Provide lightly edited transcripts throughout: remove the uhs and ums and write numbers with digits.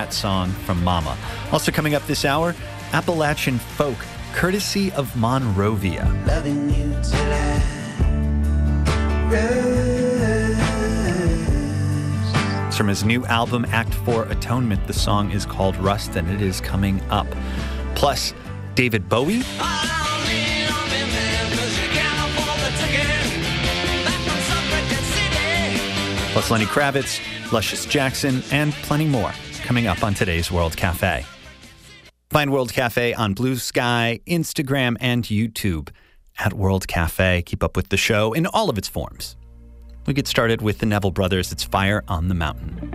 that song from Mama. Also coming up this hour, Appalachian folk, courtesy of Monrovia. Loving you till I rest. It's from his new album, Act 4 Atonement. The song is called Rust, and it is coming up. Plus, David Bowie. Plus Lenny Kravitz, Luscious Jackson, and plenty more coming up on today's World Cafe. Find World Cafe on Blue Sky, Instagram, and YouTube at World Cafe. Keep up with the show in all of its forms. We get started with the Neville Brothers. It's Fire on the Mountain.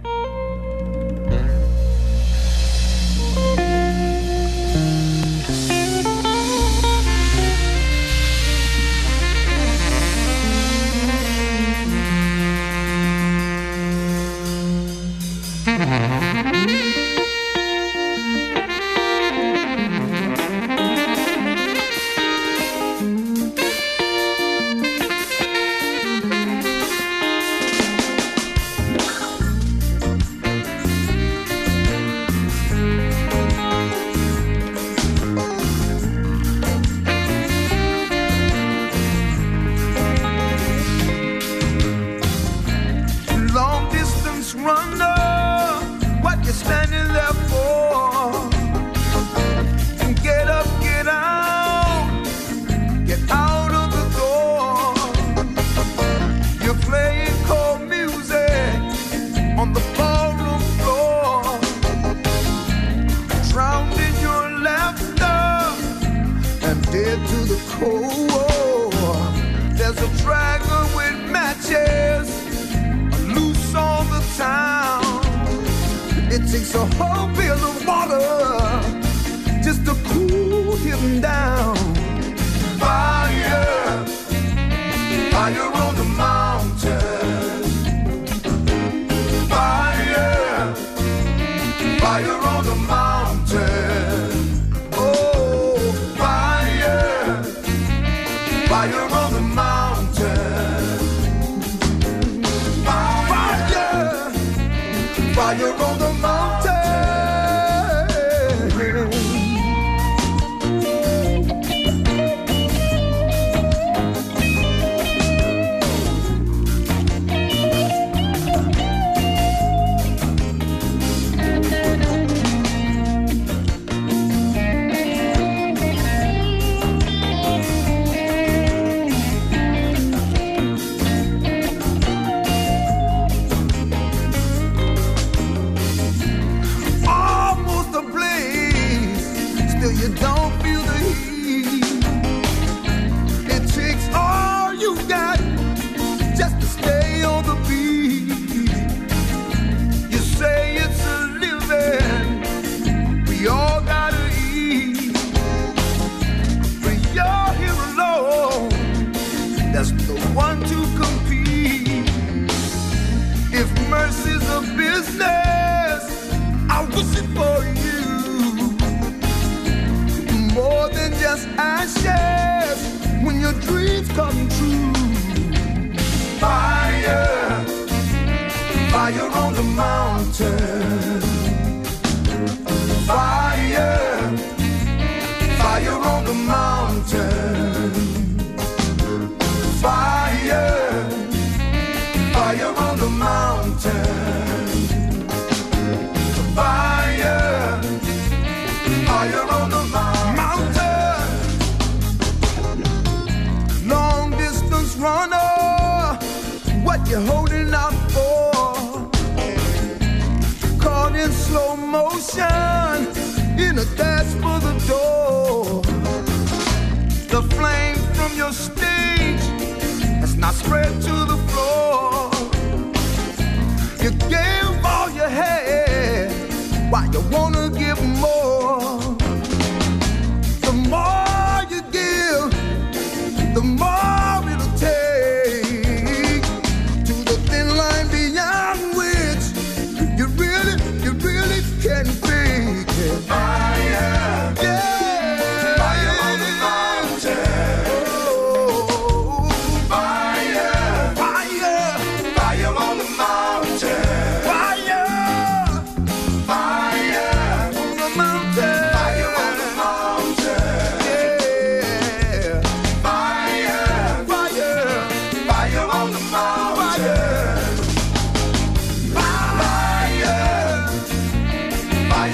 Fire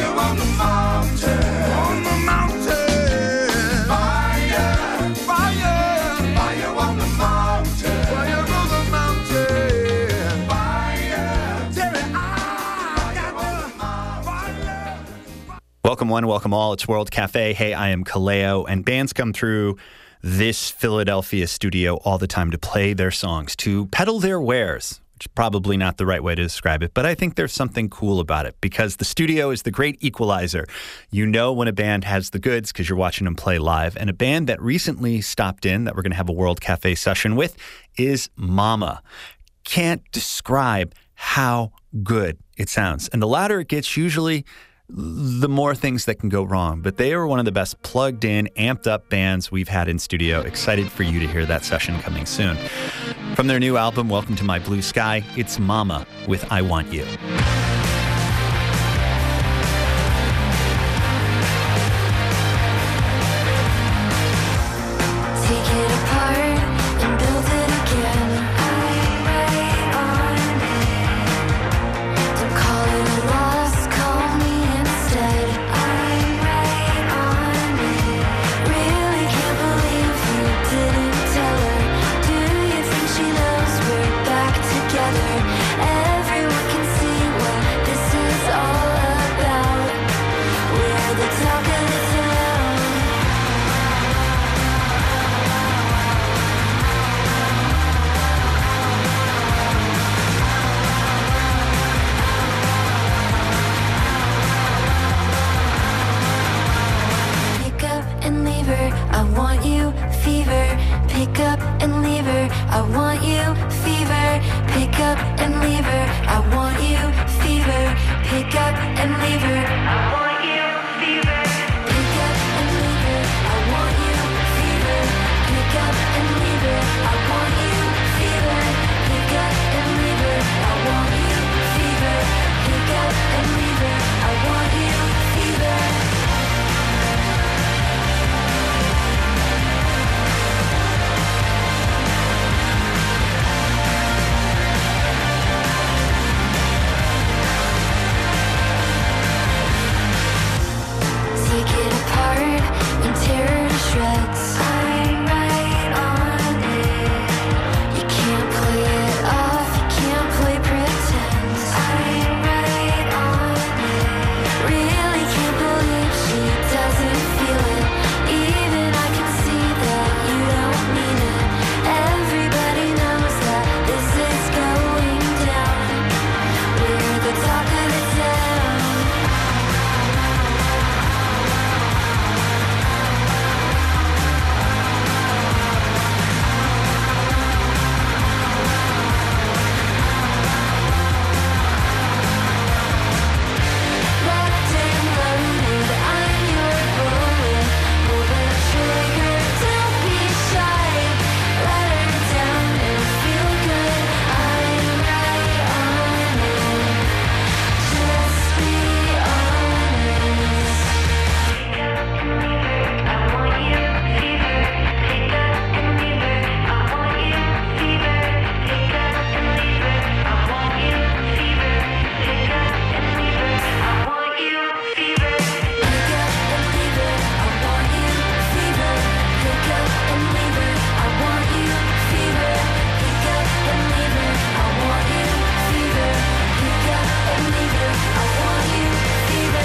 Fire on the mountain. On the mountain. Fire. Fire. Fire on the mountain. Fire on the mountain. Fire. Terry, I got the fire. Welcome one, welcome all. It's World Cafe. Hey, I am Kaleo, and bands come through this Philadelphia studio all the time to play their songs, to peddle their wares, which is probably not the right way to describe it, but I think there's something cool about it because the studio is the great equalizer. You know when a band has the goods because you're watching them play live, and a band that recently stopped in that we're going to have a World Cafe session with is Mama. Can't describe how good it sounds. And the louder it gets, usually the more things that can go wrong. But they are one of the best plugged in, amped up bands we've had in studio. Excited for you to hear that session coming soon. From their new album, Welcome to My Blue Sky, it's Mama with I Want You. Take it apart and build it again. I'm right on it. Don't call it a loss, call me instead. I'm right on it. Really can't believe you didn't tell her. Do you think she knows we're back together? Everyone can see what this is all about. We're the talk of the town. Pick up and leave her, I want you, fever. Pick up and leave her, I want you, fever. Pick up and leave her, I want you, fever. Pick up and leave her, I want you, fever. Pick up and leave her, I want you, fever. Pick up and leave her, I want you, fever. Pick up and leave her, I want you, fever. Pick up and leave her, I want you, fever. Take it apart and tear her to shreds. I'm right on it. You can't play it off, you can't play pretend. I'm right on it. Really can't believe she doesn't feel it. Even I can see that you don't mean it. Everybody knows that this is going down. We're the talk of the town. Locked and loaded, I'm your bullet. Pull the trigger, don't be shy. Let her down and feel good. I'm right on it. Just be honest. Pick up and leave her, I want you, fever. Pick up and leave her, I want you, fever. Pick up and leave her, I want you, fever. Pick up and leave her, I want you, fever. Pick up and leave her, I want you, fever. Pick up and leave her, I want you, fever. Pick up and leave her, I want you, fever. Pick up and leave her, I want you, fever.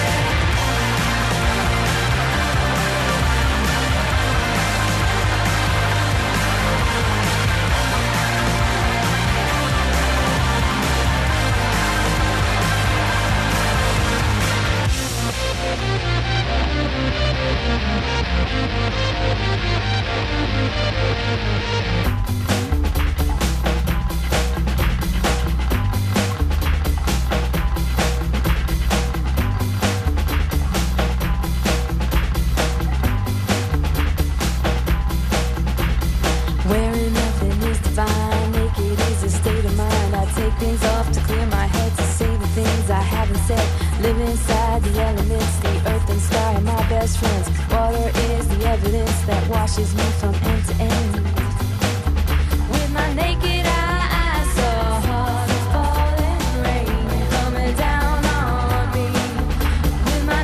Wearing nothing is divine. Naked is a state of mind. I take things off to clear my head, to say the things I haven't said. Live inside the elements, the earth and sky are my best friends. Water is the evidence that washes me from end to end. With my naked eye, I saw the falling rain coming down on me. With my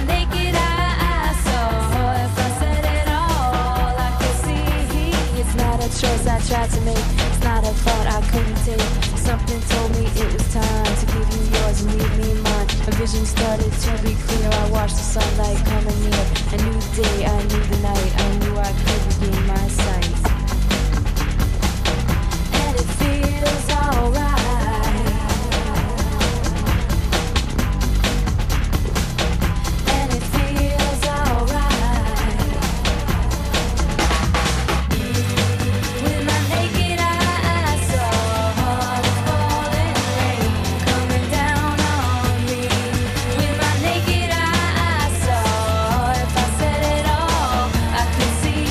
watch the sunlight coming near. A new day, I knew the night, I knew I could regain my sight. And it feels alright. And it feels alright. With my naked eye, I saw the falling rain coming down on me. With my naked eye, I saw, if I said it all, I could see.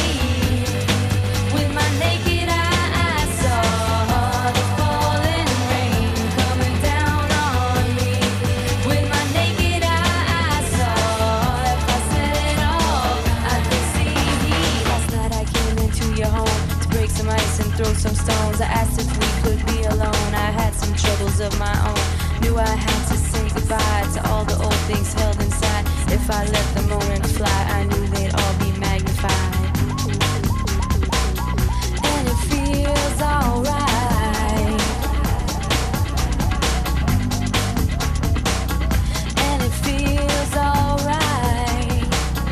With my naked eye, I saw the falling rain coming down on me. With my naked eye, I saw, if I said it all, I could see. Last night I came into your home to break some ice and throw some stones. I asked if we could be alone. I had some troubles of my own. Knew I had to say goodbye to all the old things held inside. If I let the moment fly, I knew they'd all be magnified. And it feels alright. And it feels alright.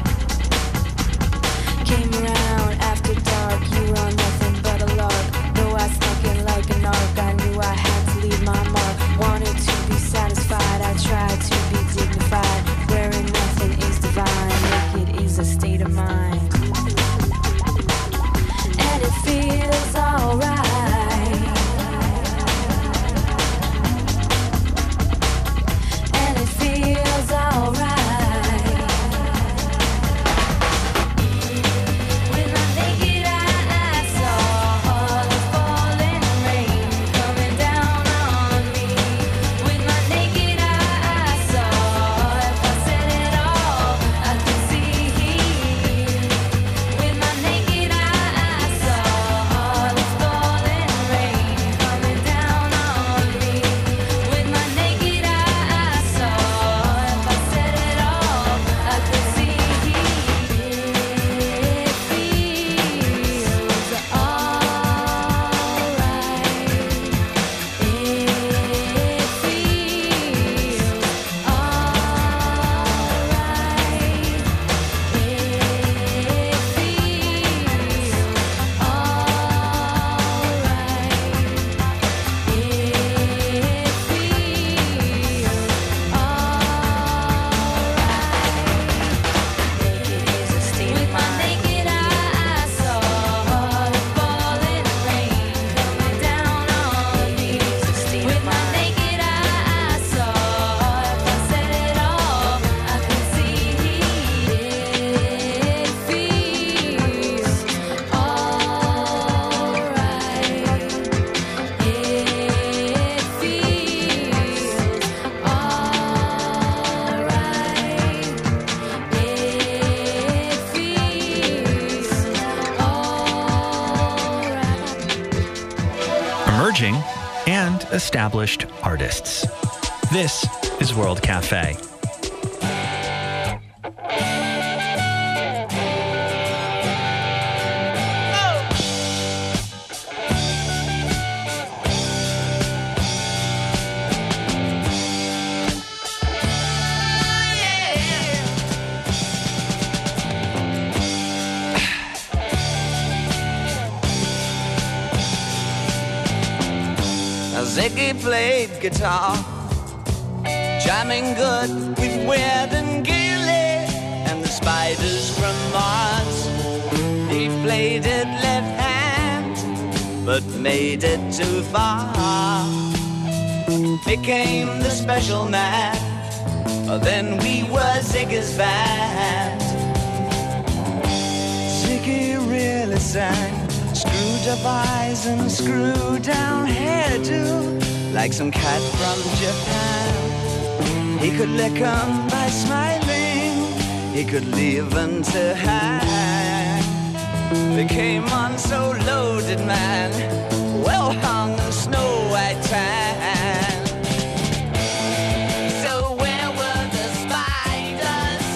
Came around after dark, you were on nothing but a lark. Though I snuck in like a narc, I knew I had to leave my mark. Wanted to be satisfied, I tried to be dignified. Wherein nothing is divine, naked is a state of mind. And it feels alright. And it feels alright. With my naked eye, I saw the falling rain coming down on me. With my naked eye, I saw, if I said it all, I could see. With my naked eye, I saw the falling rain coming down on me. With my naked eye, I saw, if I said it all, I could see. It feels alright. It feels with my naked eye, I saw the falling rain coming down on me. With my naked eye, I saw, if I said it all, I could see. It feels alright. It feels alright. Emerging and established artists. This is World Cafe. Ziggy played guitar, jamming good with Weird and Gilly and the Spiders from Mars. He played it left hand, but made it too far. Became the special man, then we were Ziggy's band. Ziggy really sang, screwed up eyes and screwed down hairdo, like some cat from Japan. He could lick 'em by smiling, he could leave 'em to hang. They came on so loaded, man, well hung in snow white tan. So where were the spiders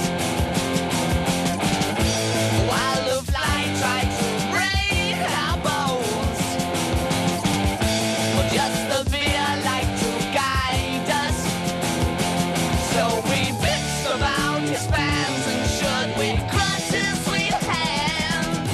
while the fly tried to break our bones? Well, just the fear like to guide us, so we bitched about his fans, and should we crush his sweet hands?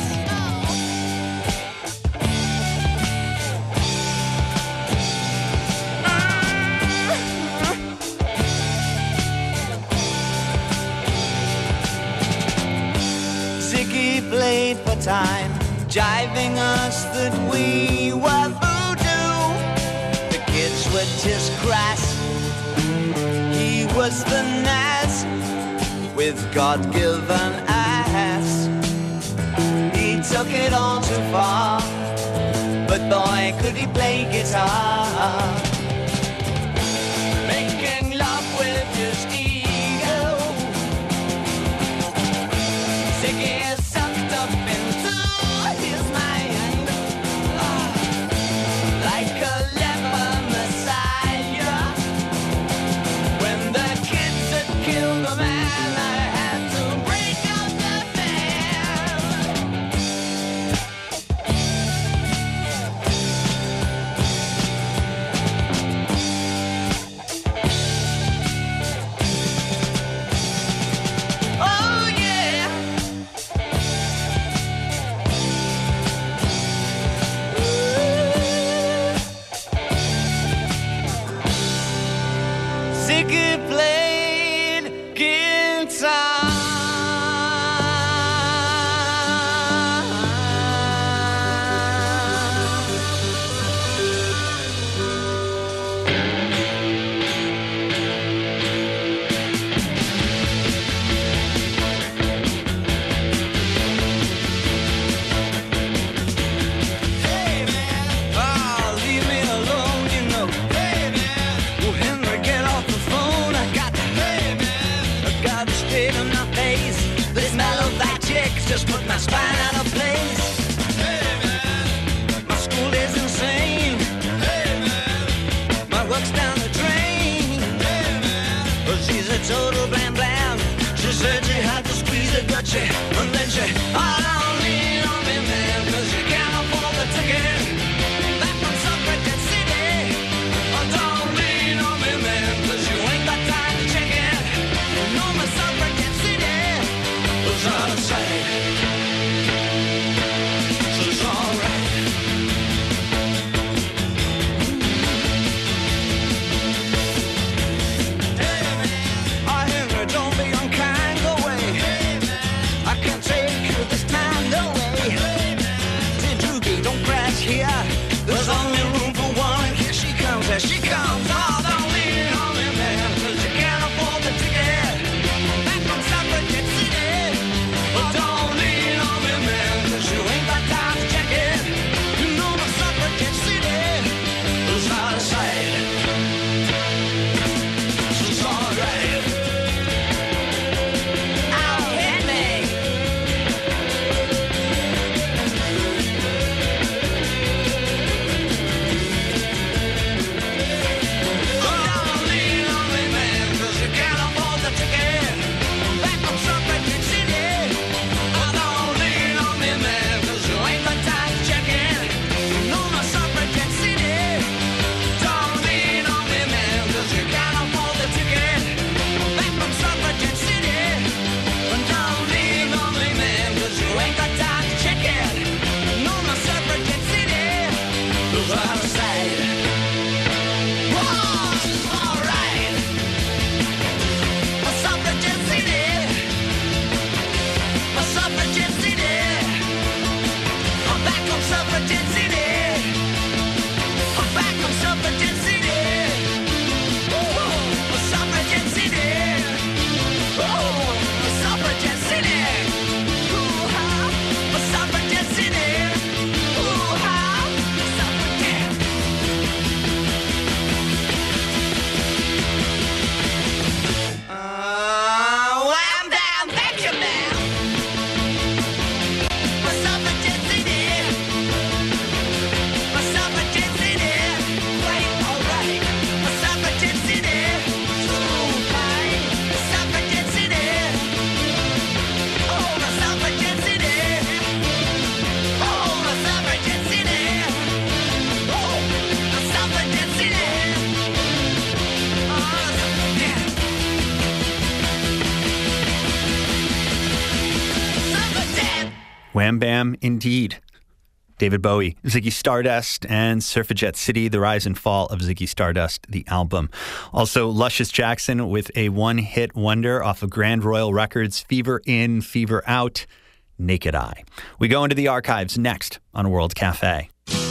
Ziggy played for time, jiving us that we were voodoo. The kids were just crass, he was the Nas with God-given ass. He took it all too far, but boy could he play guitar. Making love with his ego, Ziggy is sucked up into his mind, like a leper messiah. When the kids had killed the man, I had to break up the band. Oh yeah. Ziggy played guitar. Hey man, oh, leave me alone, you know. Hey man, oh Henry, get off the phone. I got straight on my face. This mellow fat chick's just put my spine out of place. Hey man, my school is insane. Hey man, my work's down the drain. Hey man, well, she's a total blam blam. She said she had to squeeze a gutchy, and then she, oh, don't lean on me, man, 'cause you can't afford the ticket back from Suffragette City. Oh, don't lean on me, man, 'cause you ain't got time to check it. No, my Suffragette City was out of sight. So it's alright. Hey man, oh Henry, don't be unkind, go away. Hey man, I can't take you this Wham Bam, indeed. David Bowie, Ziggy Stardust, and Surfajet City, The Rise and Fall of Ziggy Stardust, the album. Also, Luscious Jackson with a one-hit wonder off of Grand Royal Records, Fever In, Fever Out, Naked Eye. We go into the archives next on World Cafe.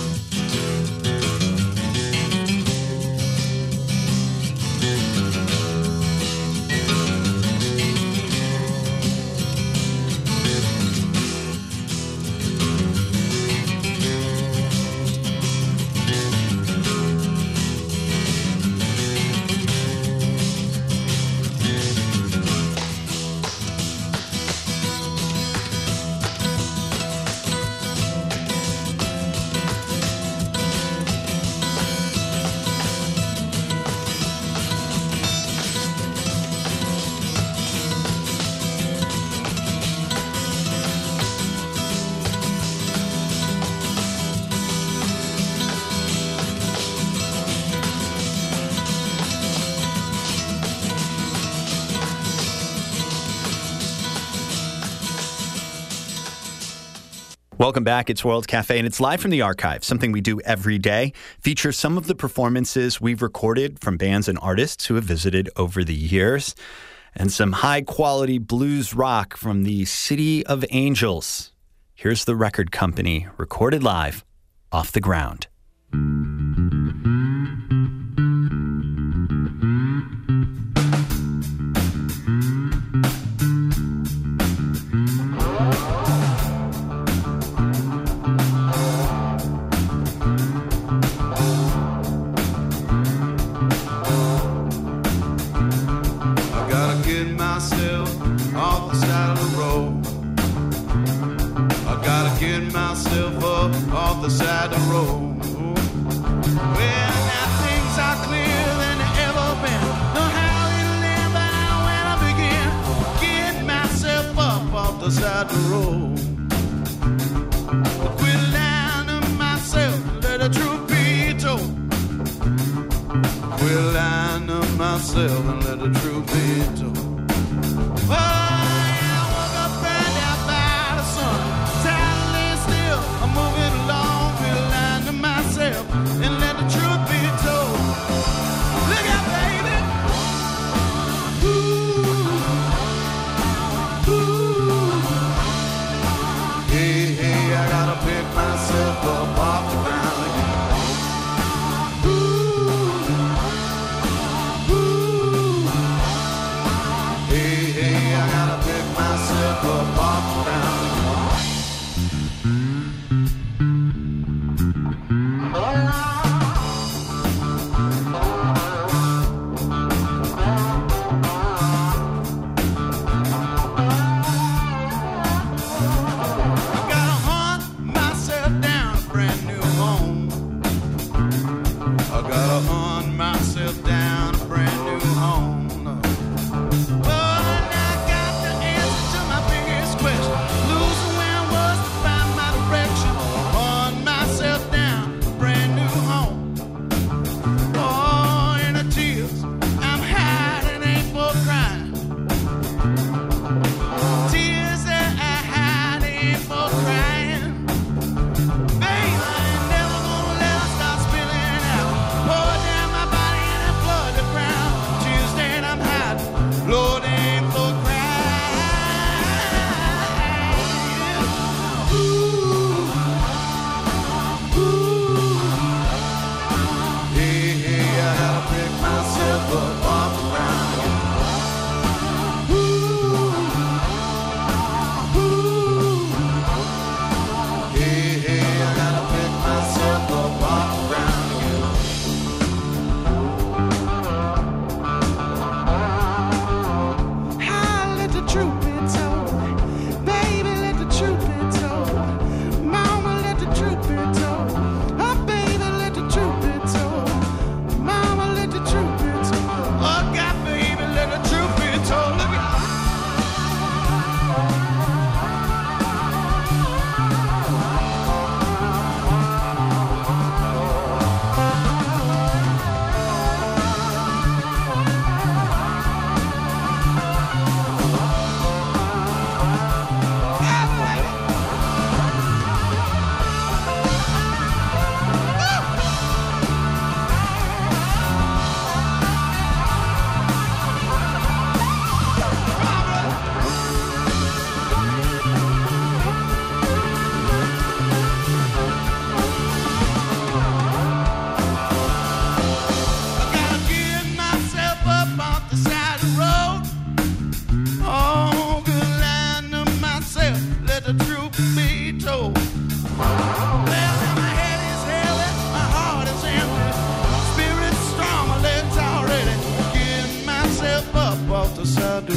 Welcome back. It's World Cafe, and it's live from the archive, something we do every day. Features some of the performances we've recorded from bands and artists who have visited over the years, and some high-quality blues rock from the City of Angels. Here's the record company, recorded live, Off the Ground. Off the side of the road. Well, now things are clearer than they ever been. Know how it live, but I know when I begin. Get myself up off the side of the road. Quit lying to myself, let the truth be told. Quit lying to myself and let the truth be told. Oh, yeah, I woke up right out by the sun. I'm moving along, feel lying to myself, and let the truth be told. Look out, baby. Ooh, ooh. Hey, hey, I gotta pick myself up off the ground again. Ooh, ooh. Hey, hey, I gotta pick myself up off the ground again.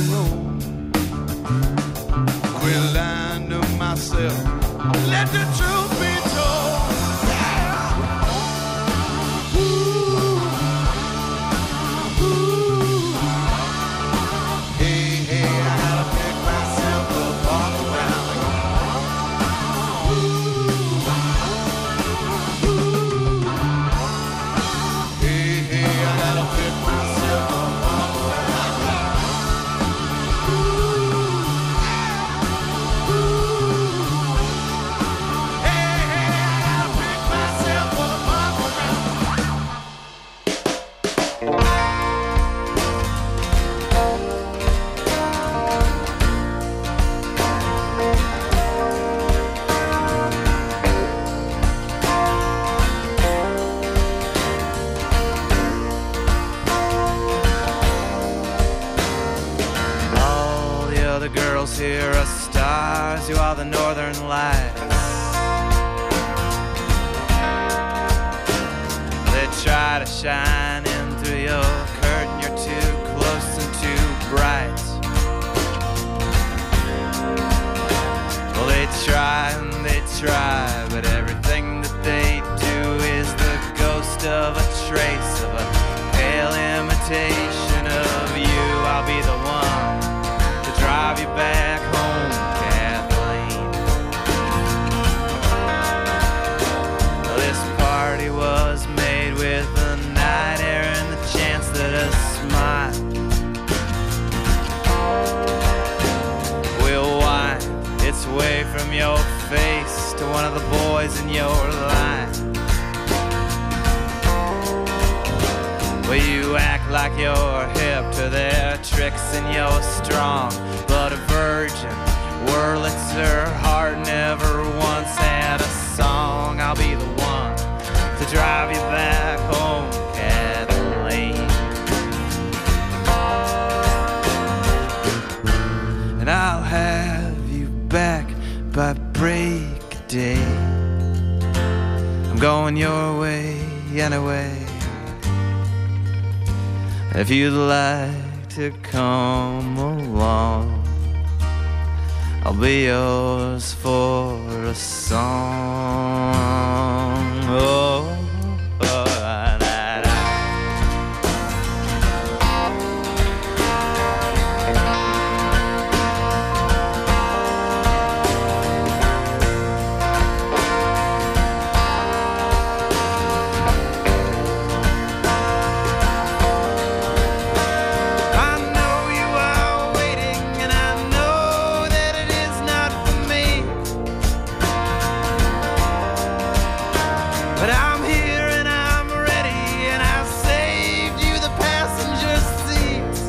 room. Quit lying to myself. Let the truth be told. Yeah. Ooh. Ooh. Hey, hey, I gotta pick myself up off the ground. Ooh. Ooh. Hey, hey, I gotta pick myself up off the ground. Hey, hey, I gotta pick myself up off the ground. All the other girls here are stars, you are the northern lights. They try to shine in through your curtain, you're too close and too bright. Well, they try and they try, but everything that they do is the ghost of a trace of a pale imitation of you. I'll be the one to drive you back home, Kathleen. This party was made with the night air and the chance that a smile will wind its way from your face to one of the boys in your line. Well, you act like you're hip to their tricks and you're strong, but a virgin Wurlitzer heart never once had a song. I'll be the one to drive you back home, Kathleen. And I'll have you back by break of day. I'm going your way anyway. If you'd like to come along, I'll be yours for a song. Oh, oh, da, da, da. I know you are waiting, and I know that it is not for me. But I'm here and I'm ready, and I saved you the passenger seats.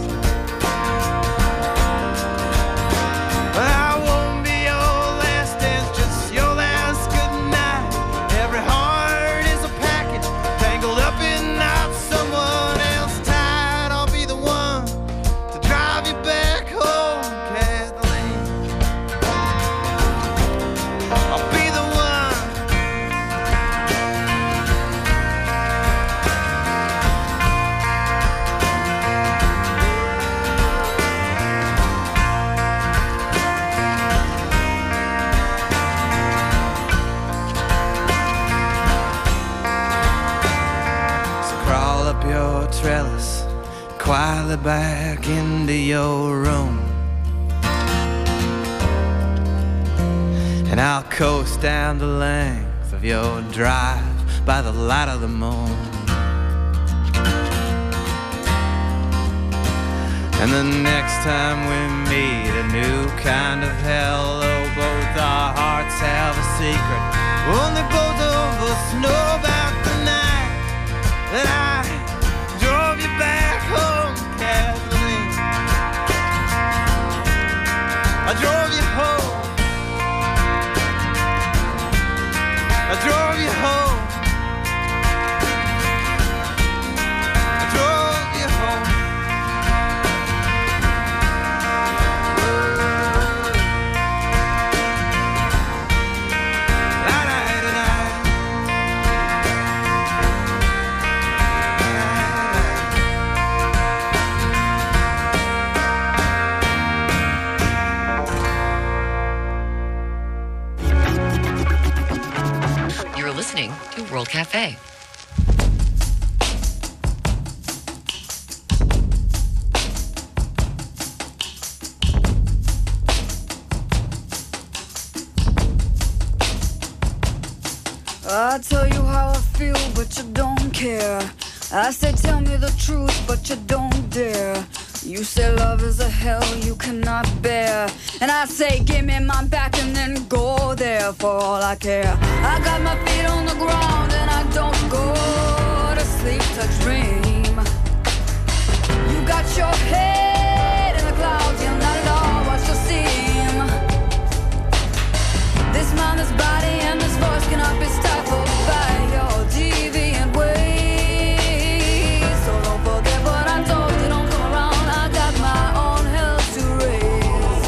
But I won't be your last dance, just your last goodnight. Every heart is a package tangled up in knots, someone else tied. I'll be the one to drive you back home, Kathleen. I'll be the one. So crawl up your trellis, quietly back into your room, and I'll coast down the length of your drive by the light of the moon. And the next time we meet, a new kind of hello. Both our hearts have a secret. Only both of us know about the night that I drove you back home, Kathleen. I drove you home. I drove you home. I drove you home. World Cafe. I tell you how I feel, but you don't care. I say tell me the truth, but you don't dare. You say love is a hell you cannot bear, and I say give me my back and then go there for all I care. I got my feet on the ground and I don't go to sleep to dream. You got your head in the clouds, you're not at all what you seem. This mind, this body, and this voice cannot be stifled by your deviant ways. So don't forget what I told you, don't come around. I got my own hell to raise.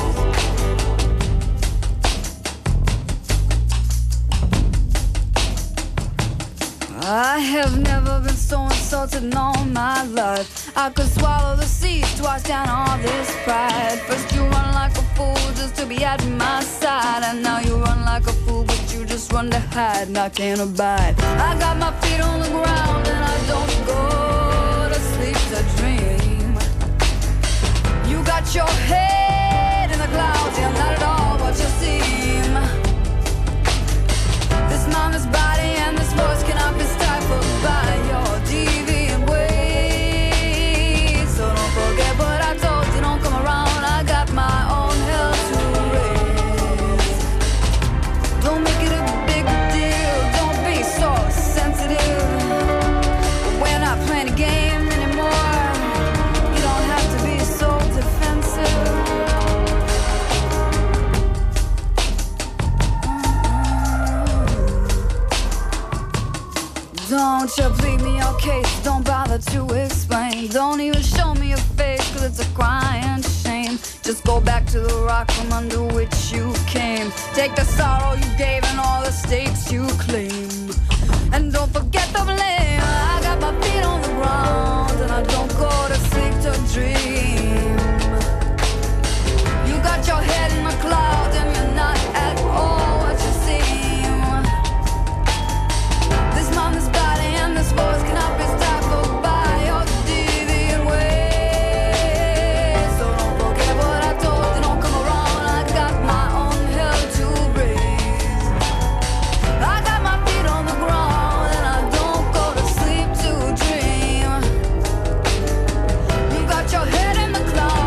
I have never been so insulted in all my life. I could swallow the seas twice down all this pride. First you run like a fool just to be at my side, and now you run like a fool but you just run to hide, and I can't abide. I got my feet on the ground and I don't go to sleep to dream. You got your head in the clouds, you're not at all what you seem. This mind, this body, and this voice cannot be stifled by your deviant ways. So don't forget what I told you, don't come around. I got my own hell to raise. Don't make it a big deal, don't be so sensitive. We're not playing a game anymore. You don't have to be so defensive. Don't you plead me your case, don't bother to explain. Don't even show me your face, cause it's a crying shame. Just go back to the rock from under which you came. Take the sorrow you gave and all the stakes you claim. And don't forget the blame. I got my feet on the ground and I don't go to sleep to dream. You got your head in the clouds and you're not at all what you seem. This mind, this body, and this voice cannot be stifled by your deviant ways. So don't forget what I told you, don't come around. I got my own hell to raise. I got my feet on the ground and I don't go to sleep to dream. You got your head in the clouds.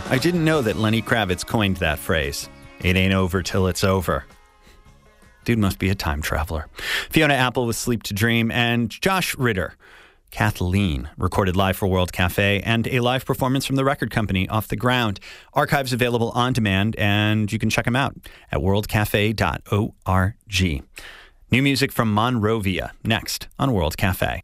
I didn't know that Lenny Kravitz coined that phrase. It ain't over till it's over. Dude must be a time traveler. Fiona Apple with Sleep to Dream, and Josh Ritter, Kathleen, recorded live for World Cafe, and a live performance from the record company Off the Ground. Archives available on demand, and you can check them out at worldcafe.org. New music from Monrovia, next on World Cafe.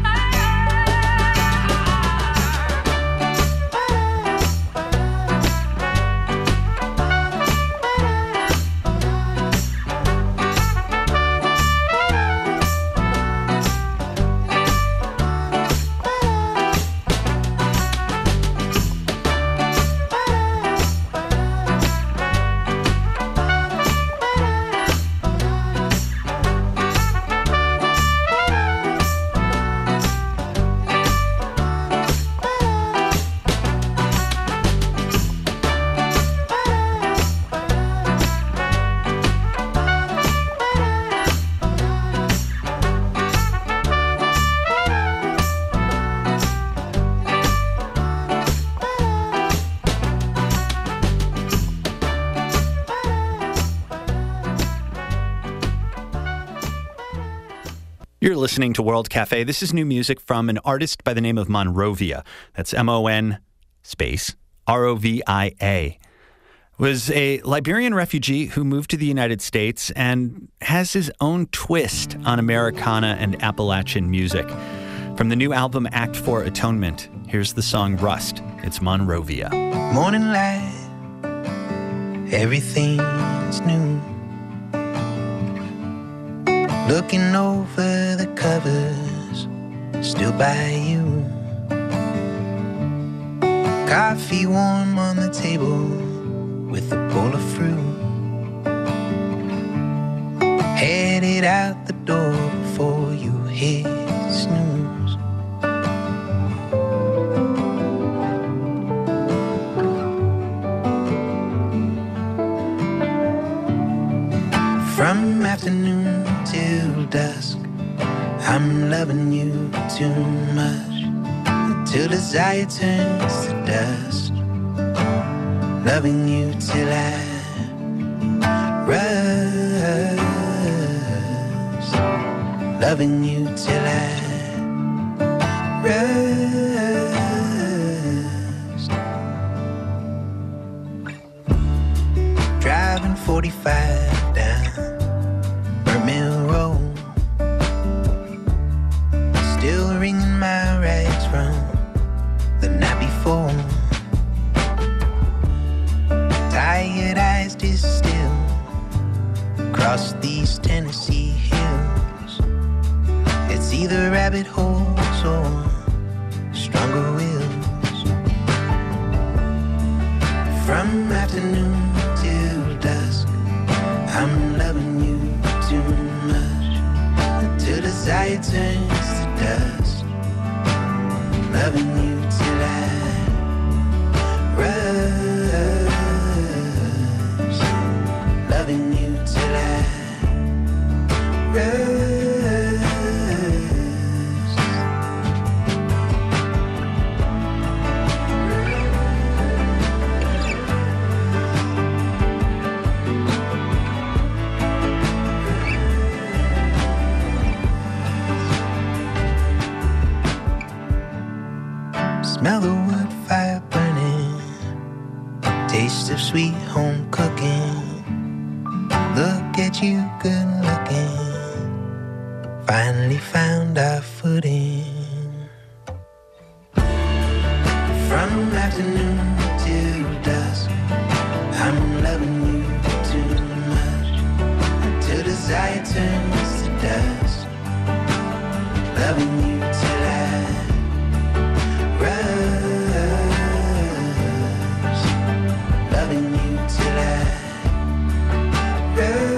You're listening to World Cafe. This is new music from an artist by the name of Monrovia. That's M-O-N space R-O-V-I-A. Was a Liberian refugee who moved to the United States and has his own twist on Americana and Appalachian music. From the new album Act for Atonement, here's the song Rust. It's Monrovia. Morning light, everything's new. Looking over the covers, still by you. Coffee warm on the table with a bowl of fruit. Headed out the door before you hit snooze. From afternoon till dusk, I'm loving you too much, until desire turns to dust. Loving you till I rust. Loving you till I rust. Driving 45 down Mill Road, still wringing my rags from the night before. Tired eyes distill across these Tennessee hills. It's either rabbit holes or stronger wills. From afternoon till dusk, I'm loving you too much, until desire turns to dust. Loving you till I rust. Loving you till I rust. Smell the wood fire burning, taste of sweet home cooking. Look at you good looking, finally found our footing. From afternoon till dusk, I'm loving you too much, until desire turns to dust. Loving you till I rust. Loving you till I rust.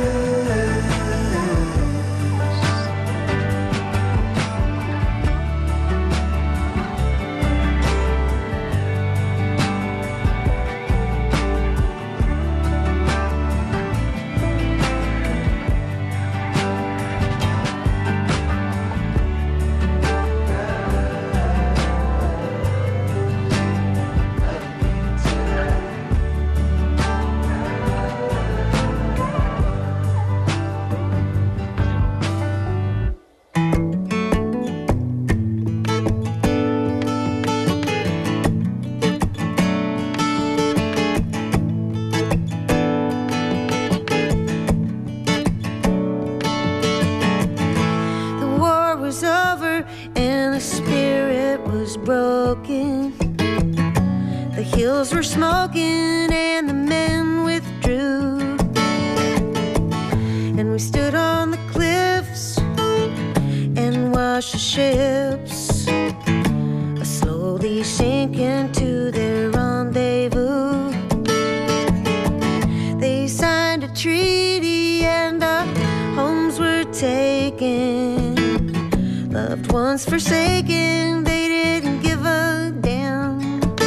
treaty and our homes were taken. Loved ones forsaken, they didn't give a damn.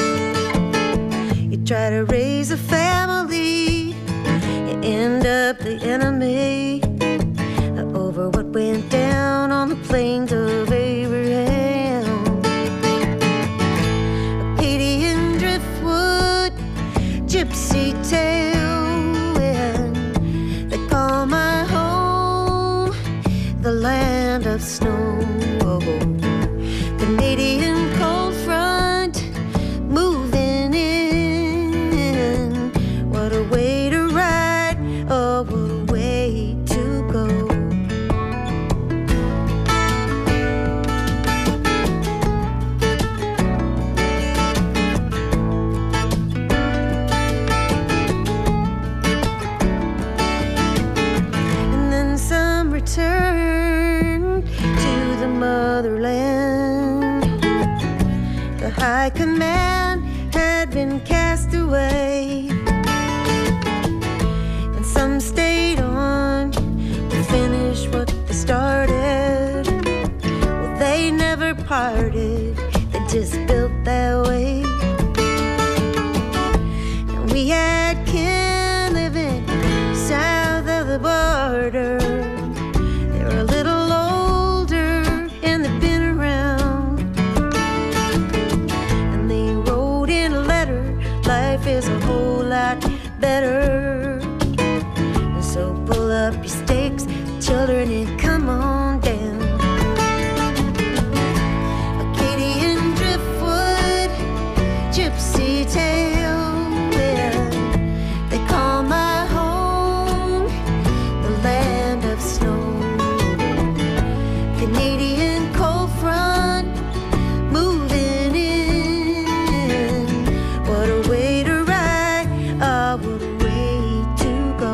You try to raise a family, you end up the enemy. Over what went down on the plains of Abraham. Acadian driftwood, gypsy tailwind, they call my home the land of snow. Canadian cold front moving in. What a way to ride, oh what a way to go. And then some returned to the motherland. The high command had been cast away, and some stayed on to finish what they started. Well, they never parted, they just built that way. And we had kin living south of the border. They were a little older and they've been around. And they wrote in a letter, life is a whole lot better. And so pull up your stakes, children, and come on down. Acadian driftwood, gypsy tailwind, they call my home the land of snow. Canadian cold front moving in. What a way to ride, ah, what a way to go.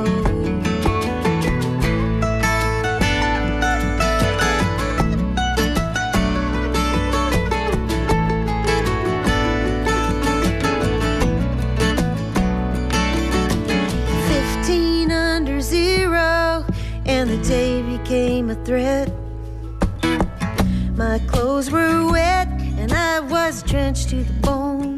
15 under zero, and the day became a threat. My clothes were wet and I was drenched to the bone.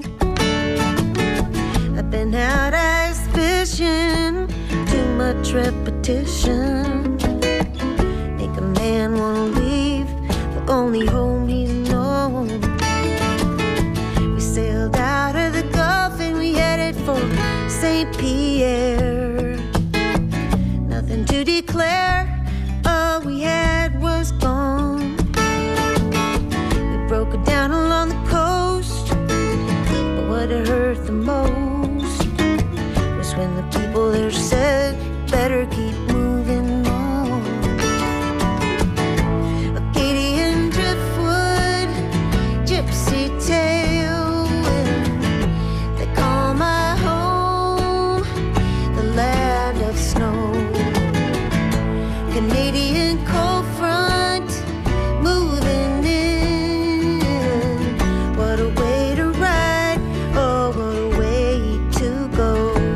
I've been out ice fishing, too much repetition. Make a man wanna leave the only home he's known. We sailed out of the Gulf and we headed for St. Pierre. Nothing to declare, all we had was gone. We broke it down along the coast, but what hurt the most was when the people there said, better keep moving on. Acadian driftwood, gypsy tailwind, they call my home the land of snow. Canadian cold front moving in. What a way to ride, oh what a way to go.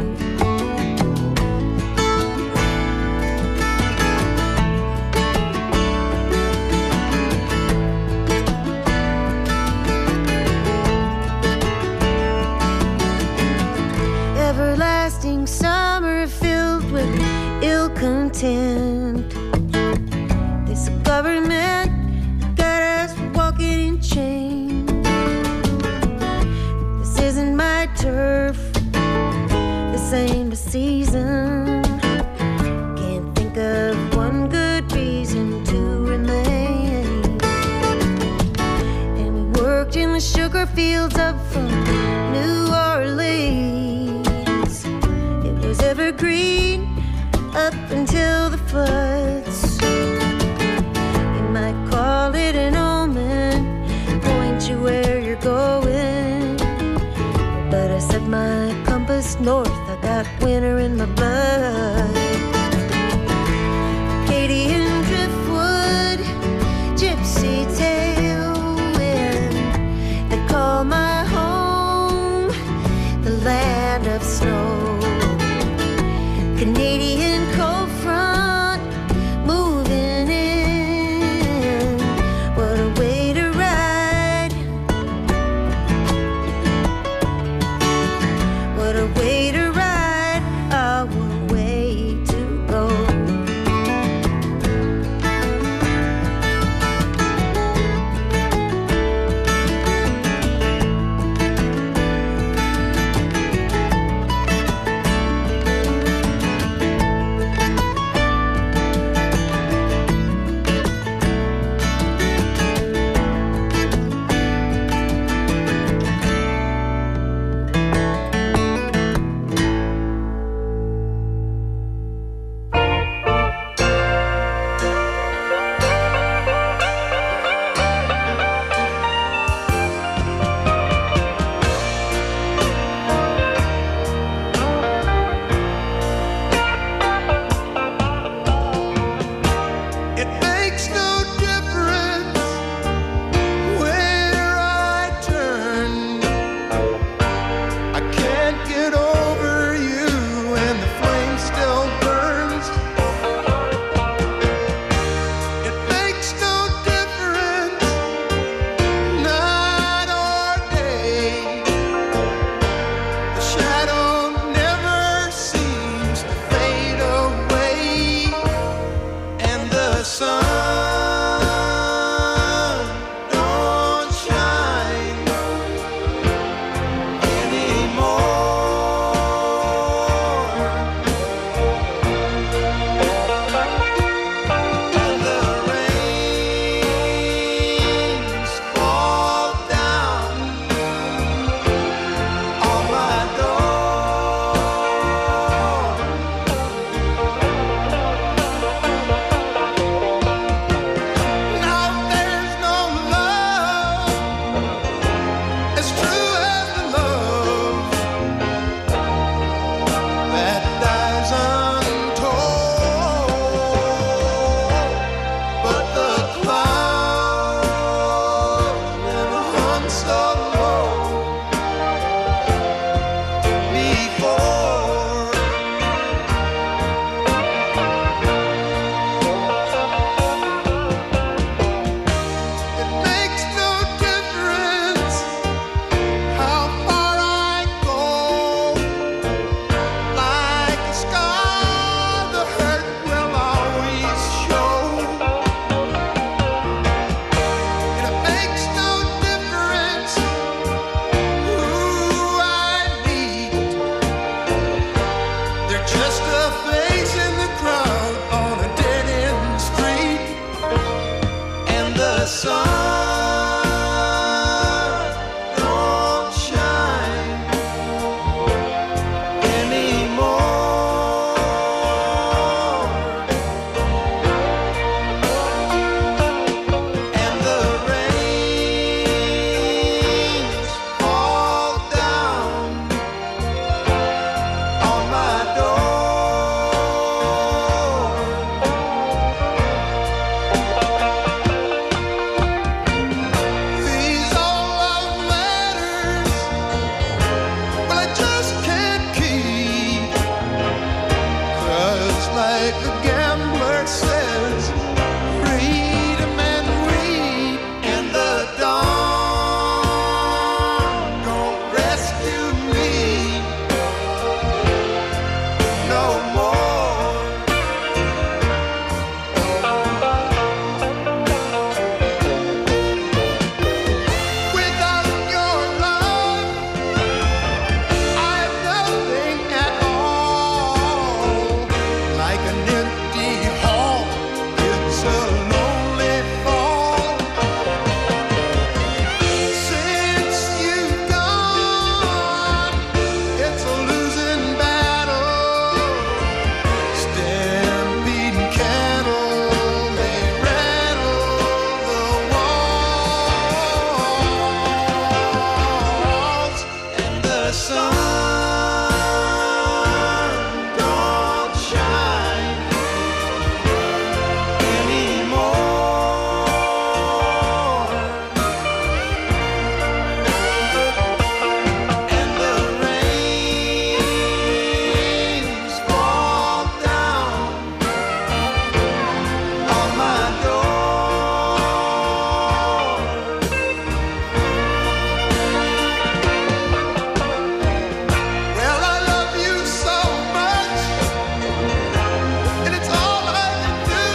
Everlasting summer filled with ill content. This government got us walking in chains. This isn't my turf, this ain't the season. Can't think of one good reason to remain. And we worked in the sugar fields up from New Orleans. It was evergreen up until the floods. You might call it an omen, point you where you're going. But I set my compass north, I got winter in my blood. Acadian driftwood, gypsy tailwind, they call my home the land of snow. Canadian sun don't shine anymore, and the rains fall down on my door. These are love letters, but I just can't keep. 'Cause like the gambler says, freedom and read, and the dawn don't rescue me no more. Without your love, I have nothing at all. Like an empty hall, it's a lonely fall. Since you've gone, it's a losing battle. Stampeding cattle, they rattle the walls, and the sun don't shine anymore, and the rains fall down on my door. Well, I love you so much, and it's all I can do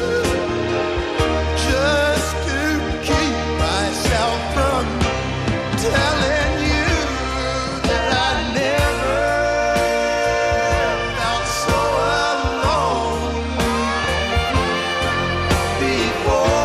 just to keep myself from telling you that I never felt so alone before.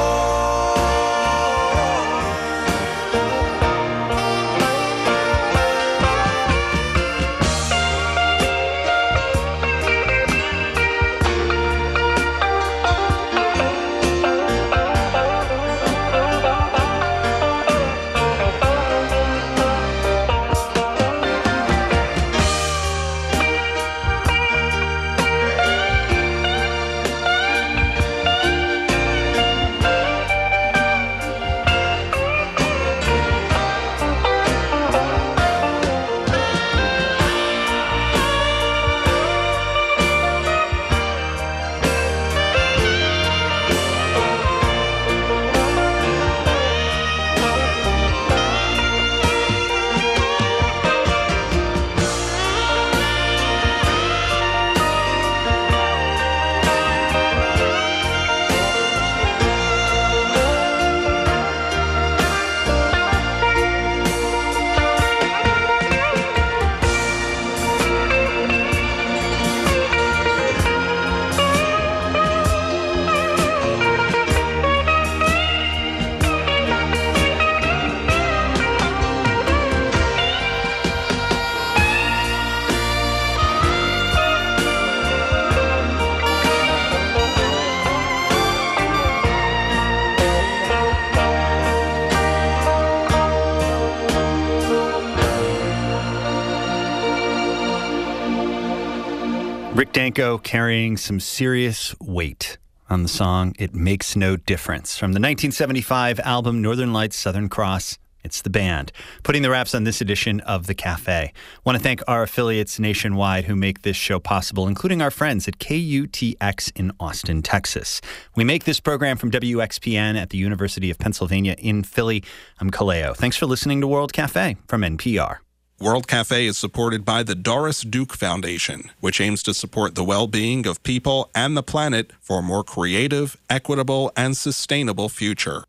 Rick Danko carrying some serious weight on the song It Makes No Difference from the 1975 album Northern Lights, Southern Cross. It's the band putting the wraps on this edition of The Cafe. Want to thank our affiliates nationwide who make this show possible, including our friends at KUTX in Austin, Texas. We make this program from WXPN at the University of Pennsylvania in Philly. I'm Kaleo. Thanks for listening to World Cafe from NPR. World Cafe is supported by the Doris Duke Foundation, which aims to support the well-being of people and the planet for a more creative, equitable, and sustainable future.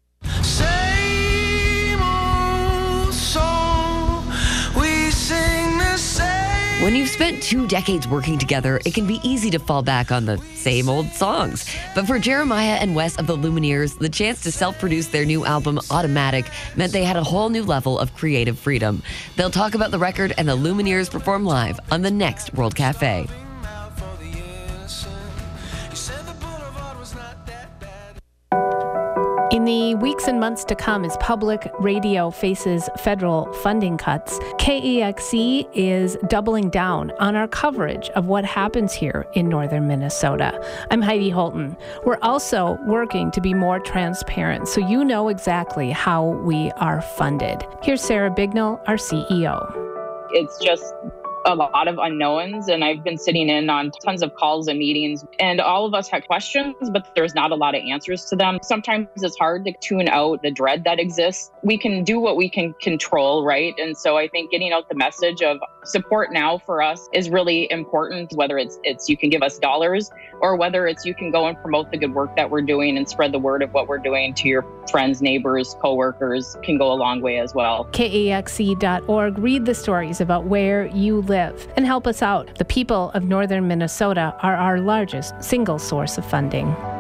Same old song, we sing the same When you've spent 2 decades working together, it can be easy to fall back on the same old songs. But for Jeremiah and Wes of the Lumineers, the chance to self-produce their new album, Automatic, meant they had a whole new level of creative freedom. They'll talk about the record and the Lumineers perform live on the next World Cafe. In the weeks and months to come, as public radio faces federal funding cuts, KEXC is doubling down on our coverage of what happens here in northern Minnesota. I'm Heidi Holton. We're also working to be more transparent so you know exactly how we are funded. Here's Sarah Bignell, our CEO. It's just a lot of unknowns, and I've been sitting in on tons of calls and meetings, and all of us had questions, but there's not a lot of answers to them. Sometimes it's hard to tune out the dread that exists. We can do what we can control, right? And so I think getting out the message of support now for us is really important, whether it's you can give us dollars or whether it's you can go and promote the good work that we're doing and spread the word of what we're doing to your friends, neighbors, coworkers can go a long way as well. KEXC.org. Read the stories about where you live and help us out. The people of northern Minnesota are our largest single source of funding.